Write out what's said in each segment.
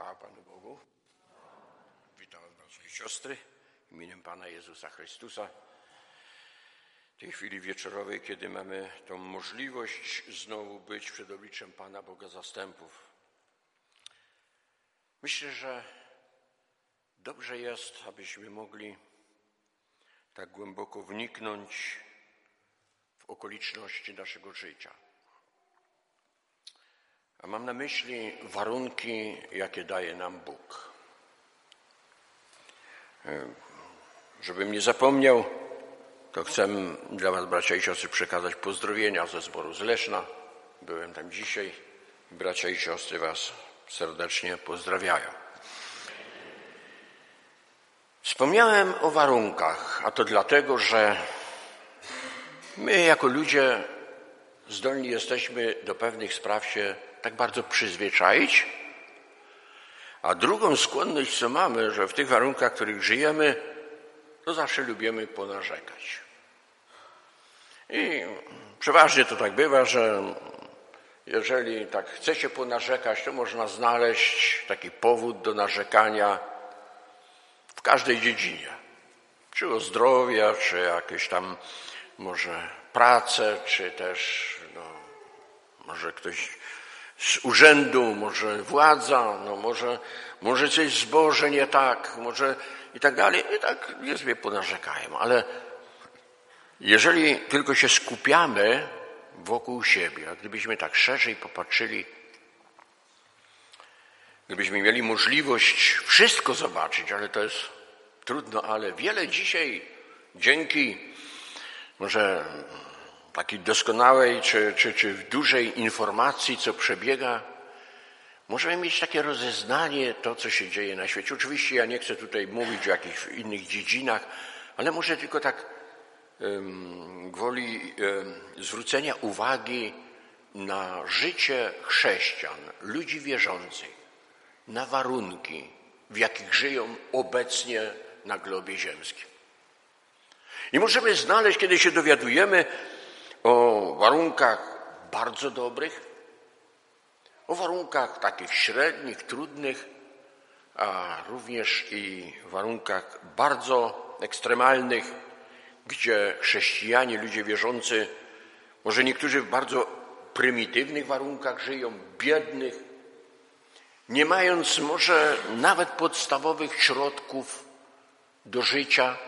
Chwała Panu Bogu. Witam bracia i siostry imieniem Pana Jezusa Chrystusa. W tej chwili wieczorowej, kiedy mamy tą możliwość znowu być przed obliczem Pana Boga zastępów. Myślę, że dobrze jest, abyśmy mogli tak głęboko wniknąć w okoliczności naszego życia. A mam na myśli warunki, jakie daje nam Bóg. Żebym nie zapomniał, to chcę dla was, bracia i siostry, przekazać pozdrowienia ze zboru z Leszna. Byłem tam dzisiaj. Bracia i siostry was serdecznie pozdrawiają. Wspomniałem o warunkach, a to dlatego, że my jako ludzie zdolni jesteśmy do pewnych spraw się tak bardzo przyzwyczaić, a drugą skłonność, co mamy, że w tych warunkach, w których żyjemy, to zawsze lubimy ponarzekać. I przeważnie to tak bywa, że jeżeli tak chce się ponarzekać, to można znaleźć taki powód do narzekania w każdej dziedzinie. Czy o zdrowie, czy jakieś tam może pracę, czy też może ktoś z urzędu, może władza, może coś w zborze nie tak, może i tak dalej. I tak nie sobie ponarzekają. Ale jeżeli tylko się skupiamy wokół siebie, a gdybyśmy tak szerzej popatrzyli, gdybyśmy mieli możliwość wszystko zobaczyć, ale to jest trudno, ale wiele dzisiaj dzięki może takiej doskonałej czy dużej informacji, co przebiega, możemy mieć takie rozeznanie to, co się dzieje na świecie. Oczywiście ja nie chcę tutaj mówić o jakichś innych dziedzinach, ale może tylko tak gwoli zwrócenia uwagi na życie chrześcijan, ludzi wierzących, na warunki, w jakich żyją obecnie na globie ziemskim. I możemy znaleźć, kiedy się dowiadujemy o warunkach bardzo dobrych, o warunkach takich średnich, trudnych, a również i warunkach bardzo ekstremalnych, gdzie chrześcijanie, ludzie wierzący, może niektórzy w bardzo prymitywnych warunkach żyją, biednych, nie mając może nawet podstawowych środków do życia,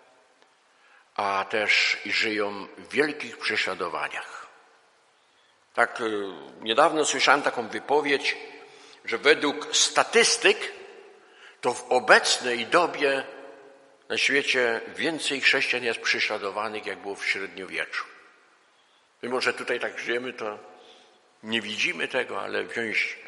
a też i żyją w wielkich prześladowaniach. Tak niedawno słyszałem taką wypowiedź, że według statystyk to w obecnej dobie na świecie więcej chrześcijan jest prześladowanych, jak było w średniowieczu. Mimo że tutaj tak żyjemy, to nie widzimy tego, ale wziąć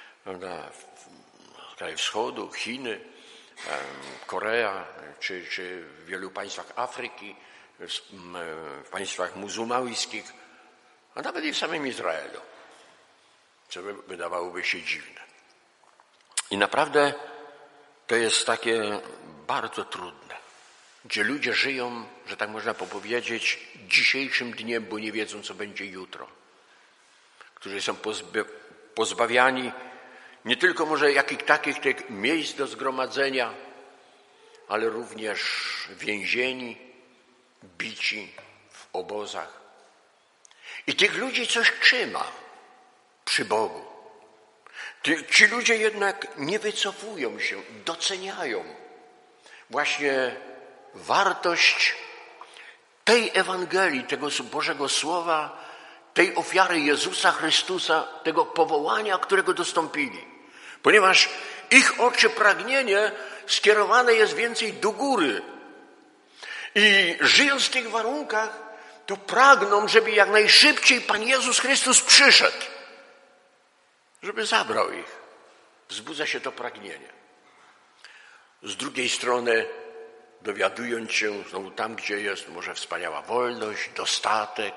kraj wschodu, Chiny, Korea, czy w wielu państwach Afryki, w państwach muzułmańskich, a nawet i w samym Izraelu, co wydawałoby się dziwne. I naprawdę to jest takie bardzo trudne, gdzie ludzie żyją, że tak można powiedzieć, dzisiejszym dniem, bo nie wiedzą, co będzie jutro. Którzy są pozbawiani nie tylko może jakich takich tych miejsc do zgromadzenia, ale również więzieni, bici w obozach. I tych ludzi coś trzyma przy Bogu. Ci ludzie jednak nie wycofują się, doceniają właśnie wartość tej Ewangelii, tego Bożego Słowa, tej ofiary Jezusa Chrystusa, tego powołania, którego dostąpili. Ponieważ ich oczy, pragnienie skierowane jest więcej do góry. I żyjąc w tych warunkach, to pragną, żeby jak najszybciej Pan Jezus Chrystus przyszedł, żeby zabrał ich. Wzbudza się to pragnienie. Z drugiej strony, dowiadując się znowu tam, gdzie jest może wspaniała wolność, dostatek,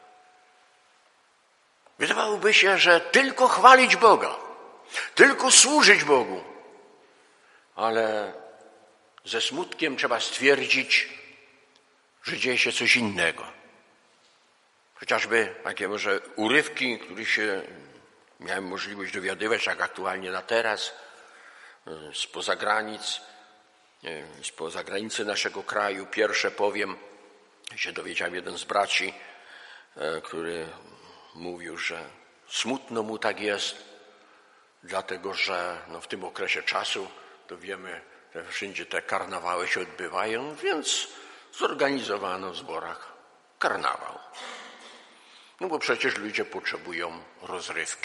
wydawałoby się, że tylko chwalić Boga, tylko służyć Bogu. Ale ze smutkiem trzeba stwierdzić, że dzieje się coś innego. Chociażby takie może urywki, których się miałem możliwość dowiadywać, tak aktualnie na teraz, spoza granic, spoza granicy naszego kraju. Pierwsze powiem, się dowiedziałem, jeden z braci, który mówił, że smutno mu tak jest, dlatego że w tym okresie czasu, to wiemy, że wszędzie te karnawały się odbywają, więc zorganizowano w zborach karnawał. No bo przecież ludzie potrzebują rozrywki.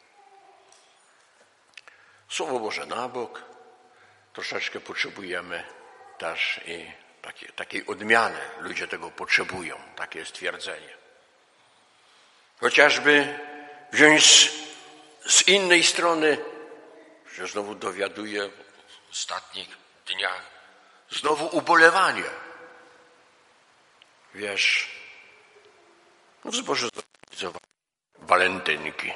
Słowo Boże na bok, troszeczkę potrzebujemy też i takiej odmiany. Ludzie tego potrzebują, takie jest twierdzenie. Chociażby wziąć z innej strony, się znowu dowiaduję w ostatnich dniach, znowu ubolewanie. Wiesz, w zborze zorganizowano walentynki.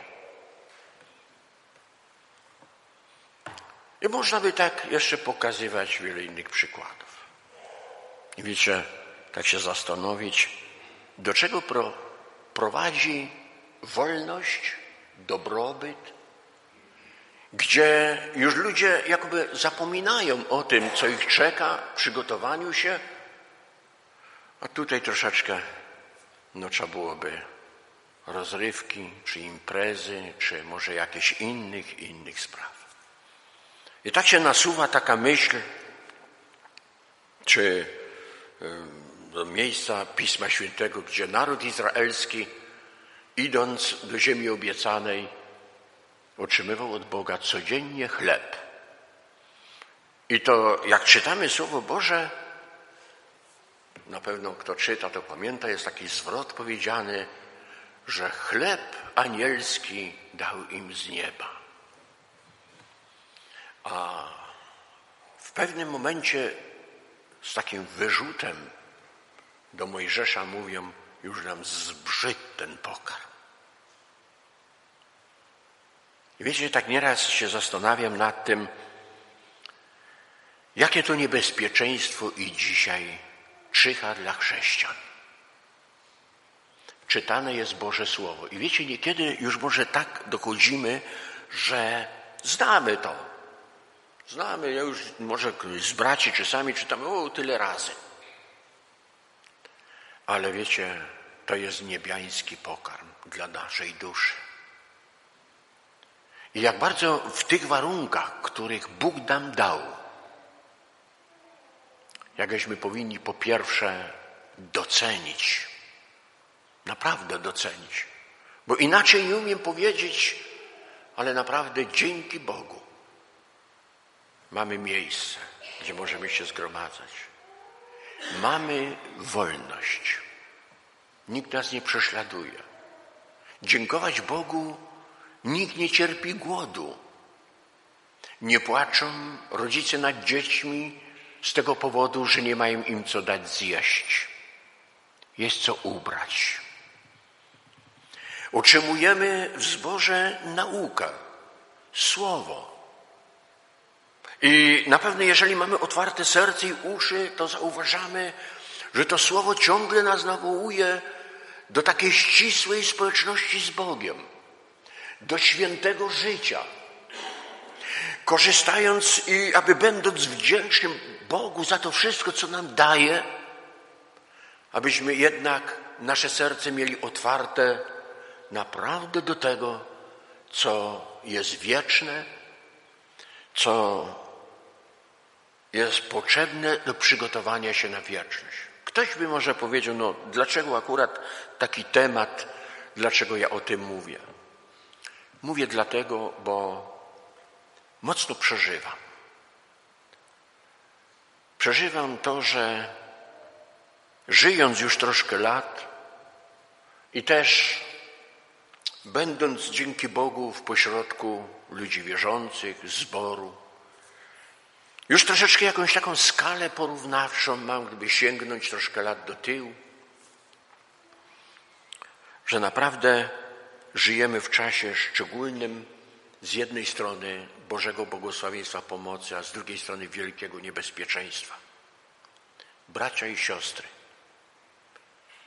I można by tak jeszcze pokazywać wiele innych przykładów. I wiecie, tak się zastanowić, do czego prowadzi wolność, dobrobyt, gdzie już ludzie jakby zapominają o tym, co ich czeka w przygotowaniu się, a tutaj troszeczkę trzeba byłoby rozrywki, czy imprezy, czy może jakichś innych spraw. I tak się nasuwa taka myśl, czy do miejsca Pisma Świętego, gdzie naród izraelski, idąc do ziemi obiecanej, otrzymywał od Boga codziennie chleb. I to, jak czytamy Słowo Boże, na pewno kto czyta, to pamięta, jest taki zwrot powiedziany, że chleb anielski dał im z nieba. A w pewnym momencie z takim wyrzutem do Mojżesza mówią, już nam zbrzydł ten pokarm. I wiecie, tak nieraz się zastanawiam nad tym, jakie to niebezpieczeństwo i dzisiaj czyha dla chrześcijan. Czytane jest Boże Słowo. I wiecie, niekiedy już może tak dochodzimy, że znamy to. Znamy, ja już może z braci czy sami czytamy, tyle razy. Ale wiecie, to jest niebiański pokarm dla naszej duszy. I jak bardzo w tych warunkach, których Bóg nam dał, jakbyśmy powinni po pierwsze docenić, naprawdę docenić, bo inaczej nie umiem powiedzieć, ale naprawdę dzięki Bogu mamy miejsce, gdzie możemy się zgromadzać. Mamy wolność. Nikt nas nie prześladuje. Dziękować Bogu, nikt nie cierpi głodu. Nie płaczą rodzice nad dziećmi z tego powodu, że nie mają im co dać zjeść. Jest co ubrać. Otrzymujemy w zborze naukę, słowo. I na pewno, jeżeli mamy otwarte serce i uszy, to zauważamy, że to słowo ciągle nas nawołuje do takiej ścisłej społeczności z Bogiem, do świętego życia. Korzystając i aby będąc wdzięcznym Bogu za to wszystko, co nam daje, abyśmy jednak nasze serce mieli otwarte naprawdę do tego, co jest wieczne, co jest potrzebne do przygotowania się na wieczność. Ktoś by może powiedział, dlaczego akurat taki temat, dlaczego ja o tym mówię? Mówię dlatego, bo mocno przeżywam. Przeżywam to, że żyjąc już troszkę lat i też będąc dzięki Bogu w pośrodku ludzi wierzących, zboru, już troszeczkę jakąś taką skalę porównawczą mam, gdyby sięgnąć troszkę lat do tyłu, że naprawdę żyjemy w czasie szczególnym, z jednej strony Bożego błogosławieństwa, pomocy, a z drugiej strony wielkiego niebezpieczeństwa. Bracia i siostry,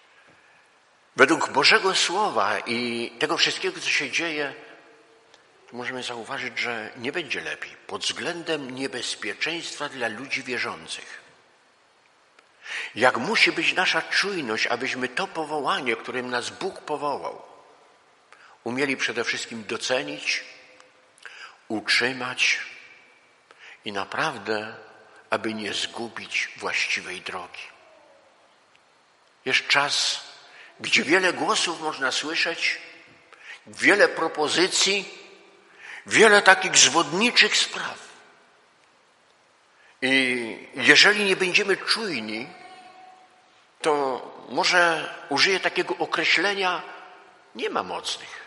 według Bożego Słowa i tego wszystkiego, co się dzieje, to możemy zauważyć, że nie będzie lepiej pod względem niebezpieczeństwa dla ludzi wierzących. Jak musi być nasza czujność, abyśmy to powołanie, którym nas Bóg powołał, umieli przede wszystkim docenić, utrzymać i naprawdę, aby nie zgubić właściwej drogi. Jest czas, gdzie wiele głosów można słyszeć, wiele propozycji, wiele takich zwodniczych spraw. I jeżeli nie będziemy czujni, to może użyję takiego określenia, nie ma mocnych.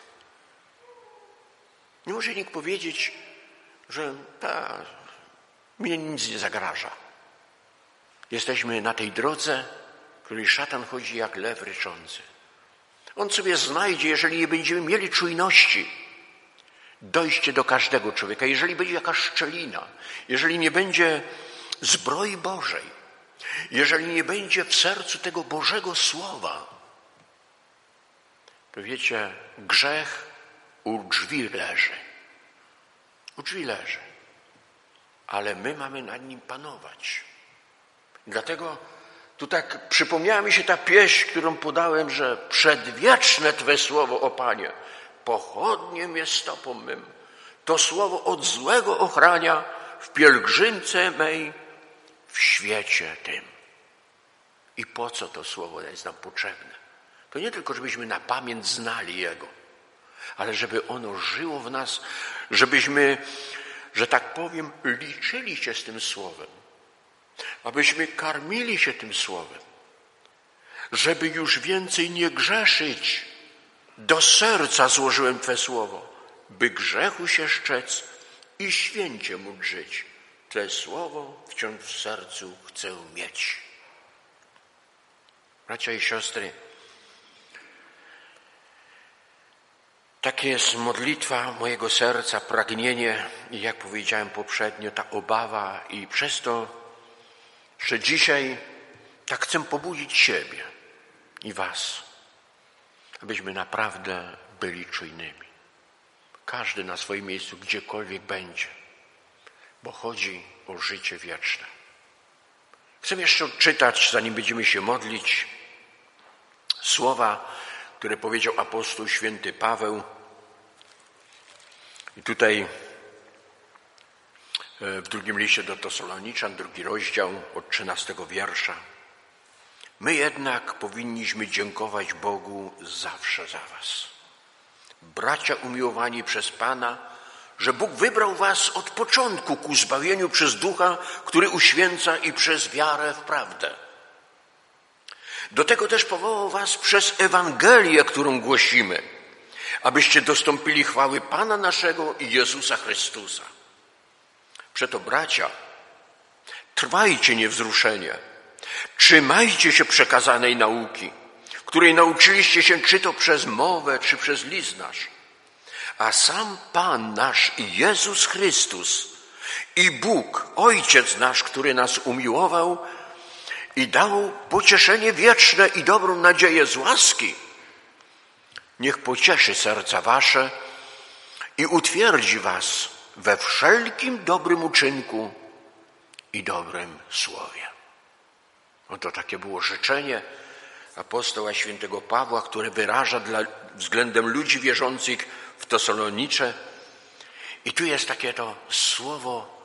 Nie może nikt powiedzieć, że mnie nic nie zagraża. Jesteśmy na tej drodze, w której szatan chodzi jak lew ryczący. On sobie znajdzie, jeżeli nie będziemy mieli czujności, dojście do każdego człowieka. Jeżeli będzie jakaś szczelina, jeżeli nie będzie zbroi Bożej, jeżeli nie będzie w sercu tego Bożego Słowa, to wiecie, grzech u drzwi leży. U drzwi leży. Ale my mamy nad nim panować. Dlatego tu tak przypomniała mi się ta pieśń, którą podałem, że przedwieczne Twe słowo, o Panie, pochodnie mnie stopą mym. To słowo od złego ochrania w pielgrzymce mej w świecie tym. I po co to słowo jest nam potrzebne? To nie tylko, żebyśmy na pamięć znali Jego, ale żeby ono żyło w nas, żebyśmy, że tak powiem, liczyli się z tym słowem. Abyśmy karmili się tym słowem. Żeby już więcej nie grzeszyć. Do serca złożyłem Twe słowo, by grzechu się szczec i święcie móc żyć. Twe słowo wciąż w sercu chcę mieć. Bracia i siostry, takie jest modlitwa mojego serca, pragnienie i jak powiedziałem poprzednio, ta obawa i przez to, że dzisiaj tak chcę pobudzić siebie i was, abyśmy naprawdę byli czujnymi. Każdy na swoim miejscu, gdziekolwiek będzie, bo chodzi o życie wieczne. Chcę jeszcze odczytać, zanim będziemy się modlić, słowa, które powiedział apostoł święty Paweł. I tutaj w drugim liście do Tesaloniczan, 2 rozdział od 13 wiersza. My jednak powinniśmy dziękować Bogu zawsze za was. Bracia umiłowani przez Pana, że Bóg wybrał was od początku ku zbawieniu przez Ducha, który uświęca i przez wiarę w prawdę. Do tego też powołał was przez Ewangelię, którą głosimy, abyście dostąpili chwały Pana naszego i Jezusa Chrystusa. Przeto, bracia, trwajcie niewzruszenie, trzymajcie się przekazanej nauki, której nauczyliście się czy to przez mowę, czy przez list nasz. A sam Pan nasz Jezus Chrystus i Bóg, Ojciec nasz, który nas umiłował i dał pocieszenie wieczne i dobrą nadzieję z łaski, niech pocieszy serca wasze i utwierdzi was we wszelkim dobrym uczynku i dobrym słowie. Oto takie było życzenie apostoła świętego Pawła, które wyraża względem ludzi wierzących w Tesalonicze. I tu jest takie to słowo: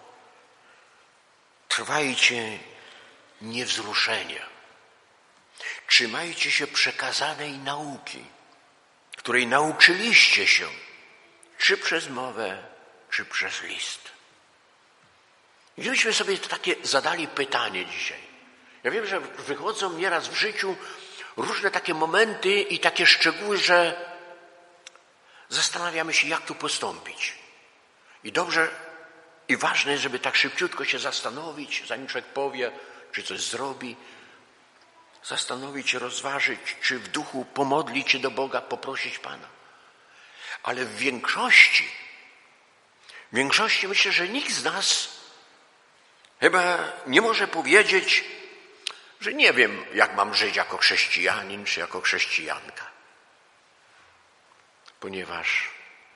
trwajcie niewzruszenia. Trzymajcie się przekazanej nauki, której nauczyliście się, czy przez mowę, czy przez list. Gdybyśmy sobie takie zadali pytanie dzisiaj. Ja wiem, że wychodzą nieraz w życiu różne takie momenty i takie szczegóły, że zastanawiamy się, jak tu postąpić. I dobrze i ważne jest, żeby tak szybciutko się zastanowić, zanim człowiek powie, czy coś zrobi, zastanowić się, rozważyć, czy w duchu pomodlić się do Boga, poprosić Pana. Ale w większości myślę, że nikt z nas chyba nie może powiedzieć, że nie wiem, jak mam żyć jako chrześcijanin, czy jako chrześcijanka. Ponieważ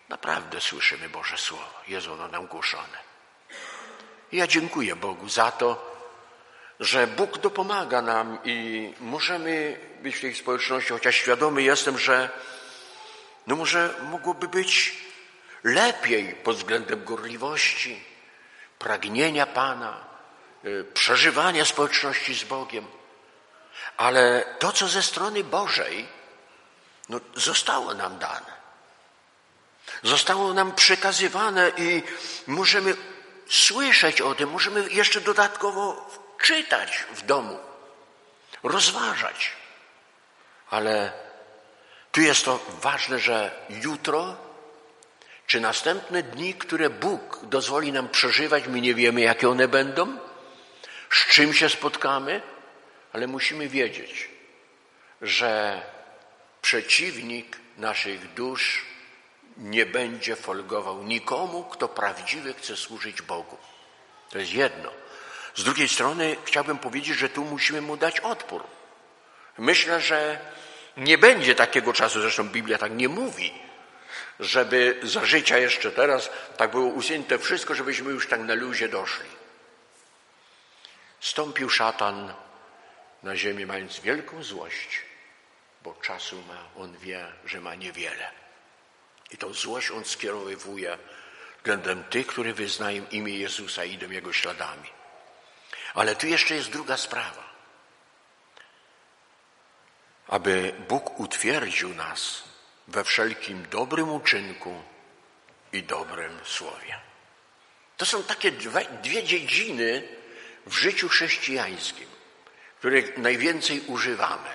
naprawdę słyszymy Boże Słowo. Jest ono nam głoszone. I ja dziękuję Bogu za to, że Bóg dopomaga nam i możemy być w tej społeczności, chociaż świadomy jestem, że może mogłoby być lepiej pod względem gorliwości, pragnienia Pana, przeżywania społeczności z Bogiem. Ale to, co ze strony Bożej, zostało nam dane. Zostało nam przekazywane i możemy słyszeć o tym, możemy jeszcze dodatkowo czytać w domu, rozważać. Ale tu jest to ważne, że jutro czy następne dni, które Bóg dozwoli nam przeżywać, my nie wiemy, jakie one będą, z czym się spotkamy, ale musimy wiedzieć, że przeciwnik naszych dusz nie będzie folgował nikomu, kto prawdziwie chce służyć Bogu. To jest jedno. Z drugiej strony chciałbym powiedzieć, że tu musimy mu dać odpór. Myślę, że nie będzie takiego czasu, zresztą Biblia tak nie mówi, żeby za życia jeszcze teraz tak było usięte wszystko, żebyśmy już tak na luzie doszli. Stąpił szatan na ziemię, mając wielką złość, bo czasu ma, on wie, że ma niewiele. I tą złość on skierowuje względem tych, którzy wyznają imię Jezusa i idą Jego śladami. Ale tu jeszcze jest druga sprawa. Aby Bóg utwierdził nas we wszelkim dobrym uczynku i dobrym słowie. To są takie dwie dziedziny w życiu chrześcijańskim, których najwięcej używamy.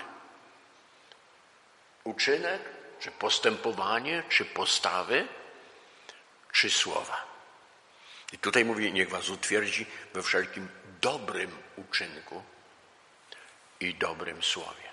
Uczynek, czy postępowanie, czy postawy, czy słowa. I tutaj mówi, niech was utwierdzi we wszelkim dobrym uczynku i dobrym słowie.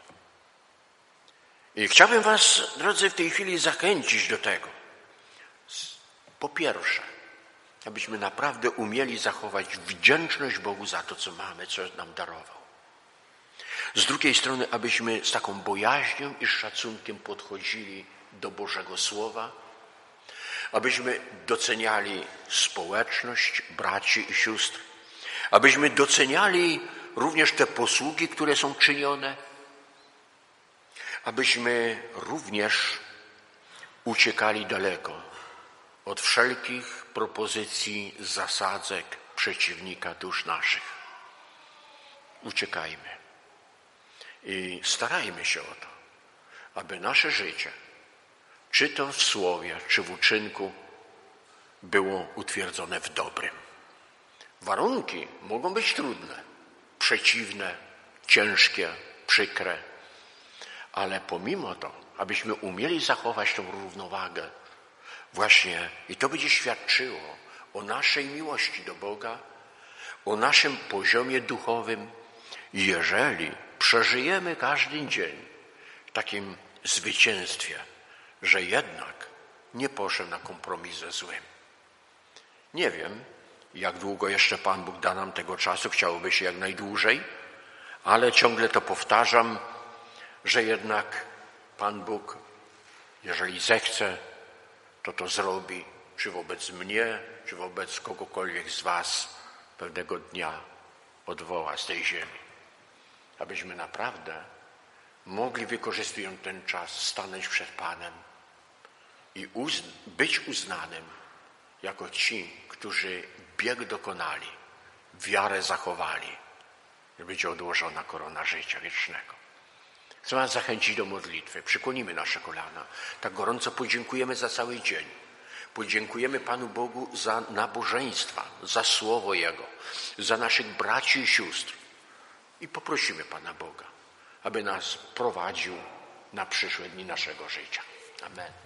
I chciałbym was, drodzy, w tej chwili zachęcić do tego. Po pierwsze, abyśmy naprawdę umieli zachować wdzięczność Bogu za to, co mamy, co nam darował. Z drugiej strony, abyśmy z taką bojaźnią i szacunkiem podchodzili do Bożego Słowa, abyśmy doceniali społeczność braci i sióstr, abyśmy doceniali również te posługi, które są czynione, abyśmy również uciekali daleko od wszelkich propozycji, zasadzek przeciwnika dusz naszych. Uciekajmy i starajmy się o to, aby nasze życie, czy to w słowie, czy w uczynku, było utwierdzone w dobrym. Warunki mogą być trudne, przeciwne, ciężkie, przykre, ale pomimo to, abyśmy umieli zachować tą równowagę właśnie i to będzie świadczyło o naszej miłości do Boga, o naszym poziomie duchowym, jeżeli przeżyjemy każdy dzień w takim zwycięstwie, że jednak nie poszedł na kompromis ze złym. Nie wiem, jak długo jeszcze Pan Bóg da nam tego czasu, chciałoby się jak najdłużej, ale ciągle to powtarzam, że jednak Pan Bóg, jeżeli zechce, to zrobi, czy wobec mnie, czy wobec kogokolwiek z was pewnego dnia odwoła z tej ziemi. Abyśmy naprawdę mogli, wykorzystując ten czas, stanąć przed Panem i być uznanym jako ci, którzy bieg dokonali, wiarę zachowali, że będzie odłożona korona życia wiecznego. Chcę was zachęcić do modlitwy. Przykłonimy nasze kolana. Tak gorąco podziękujemy za cały dzień. Podziękujemy Panu Bogu za nabożeństwa, za Słowo Jego, za naszych braci i sióstr. I poprosimy Pana Boga, aby nas prowadził na przyszłe dni naszego życia. Amen.